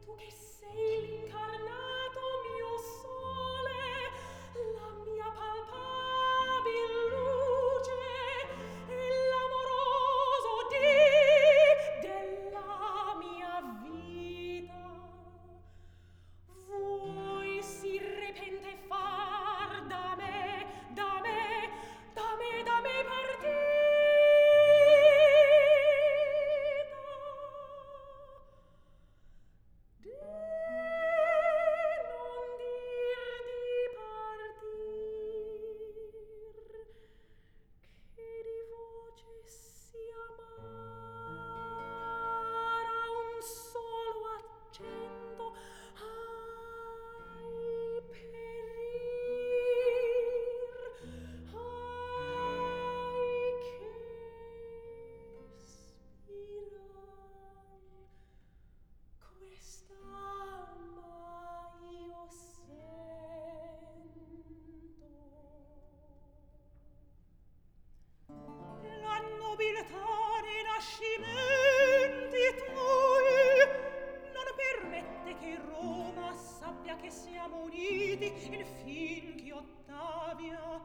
Tu che sei l'incarnato mio sole, la mia palpabil luce e l'amoroso dì della mia vita. Vuoi sì repente far da me, da me, da me, da me partita? Di non dir di partir, che di voce sia amara un solo accento, ai perir, ai che spirar. Questa mai io sento. La nobiltà dei nascimenti tuoi non permette che Roma sappia che siamo uniti, infin che Ottavia,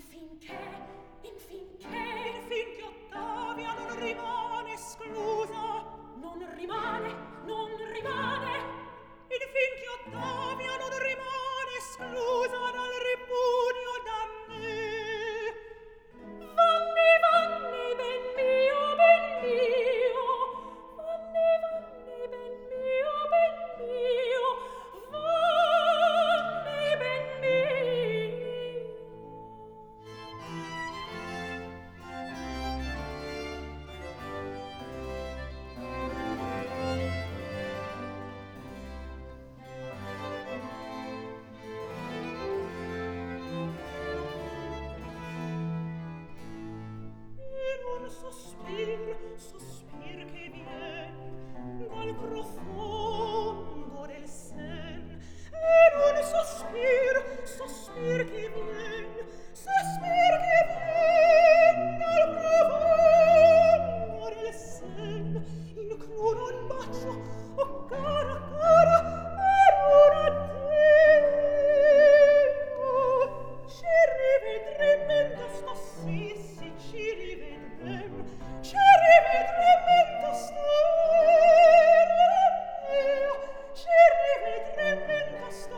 infin che Ottavia non rimane esclusa, non rimane, infin che Ottavia non rimane esclusa dal ripudio da me. Vanni, vanni, ben mio, ben mio. Vanni, vanni, ben mio, ben mio. Vanni, ben mio. In un sospir che vien dal profondo del sen, in un sospir che vien dal profondo del sen, includo un bacio, oh cara, per un addio. Ci rivedrem in tosto, sì, ci rivedrem in tosto, ci rivedrem in tosto,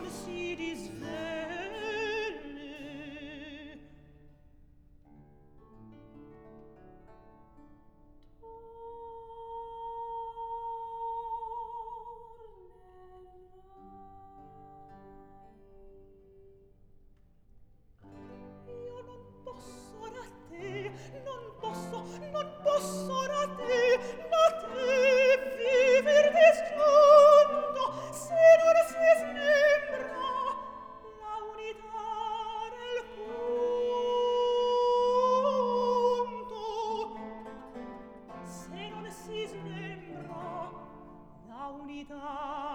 non si disvele. Io non posso da te, non posso da te viver disgiunto, se non si smembra la unità del punto. Se non si smembra la unità